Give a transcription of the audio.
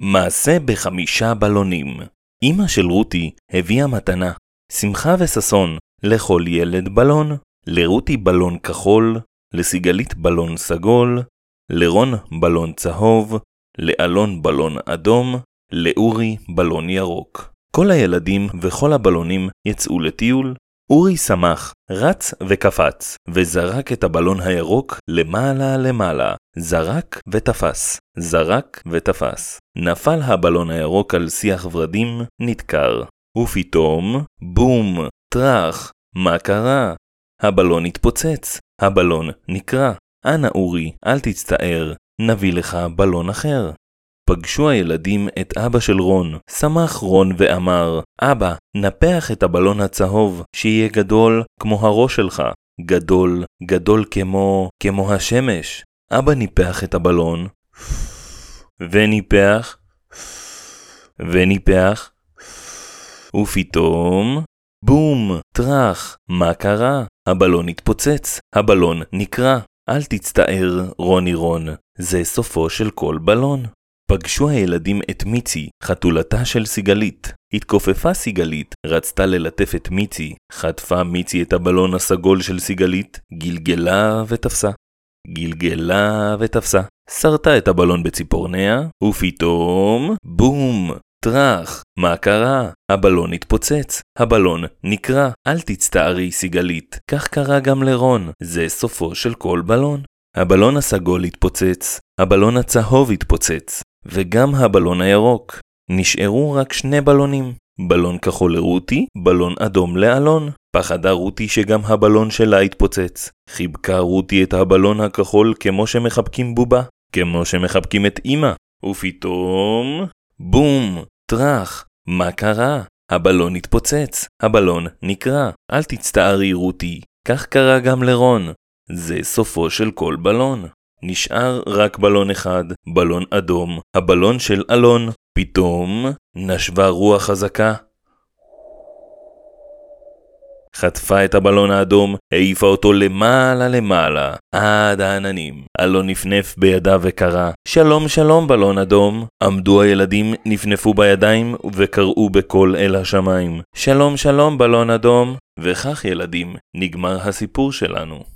מעשה ב5 בלונים. אמא של רותי הביאה מתנה, שמחה וששון, לכל ילד בלון. לרותי בלון כחול, לסיגלית בלון סגול, לרון בלון צהוב, לאלון בלון אדום, לאורי בלון ירוק. כל הילדים וכל הבלונים יצאו לטיול. אורי שמח, רץ וקפץ, וזרק את הבלון הירוק למעלה למעלה. זרק ותפס, זרק ותפס. נפל הבלון הירוק על שיח ורדים, נתקר. ופתאום, בום, טרח, מה קרה? הבלון התפוצץ, הבלון נקרע. אנא אורי, אל תצטער, נביא לך בלון אחר. פגשו הילדים את אבא של רון. שמח רון ואמר, אבא, נפח את הבלון הצהוב, שיהיה גדול כמו הראש שלך. גדול, גדול כמו השמש. אבא ניפח את הבלון, וניפח, וניפח, ופתאום, בום, טרח, מה קרה? הבלון התפוצץ, הבלון נקרע. אל תצטער, רוני רון, זה סופו של כל בלון. פגשו הילדים את מיצי, חתולתה של סיגלית. התכופפה סיגלית, רצתה ללטף את מיצי. חטפה מיצי את הבלון הסגול של סיגלית, גלגלה ותפסה. גלגלה ותפסה. שרתה את הבלון בציפורניה, ופתאום, בום, טרח, מה קרה? הבלון התפוצץ, הבלון נקרע. אל תצטערי סיגלית, כך קרה גם לרון, זה סופו של כל בלון. הבלון הסגול התפוצץ, הבלון הצהוב התפוצץ, וגם הבלון הירוק. נשארו רק 2 בלונים, בלון כחול לרותי, בלון אדום לאלון. פחדה רותי שגם הבלון שלה התפוצץ. חיבקה רותי את הבלון הכחול כמו שמחבקים בובה, כמו שמחבקים את אמא. ופתאום, בום, טרח, מה קרה? הבלון התפוצץ, הבלון נקרע. אל תצטערי רותי, כך קרה גם לרון, זה סופו של כל בלון. נשאר רק בלון אחד, בלון אדום, הבלון של אלון. פתאום נשבה רוח חזקה, חטפה את הבלון האדום, העיפה אותו למעלה למעלה, עד העננים. אלון נפנף בידיו וקרא, שלום שלום בלון אדום. עמדו הילדים, נפנפו בידיים וקראו בקול אל השמיים, שלום שלום בלון אדום. וכך ילדים, נגמר הסיפור שלנו.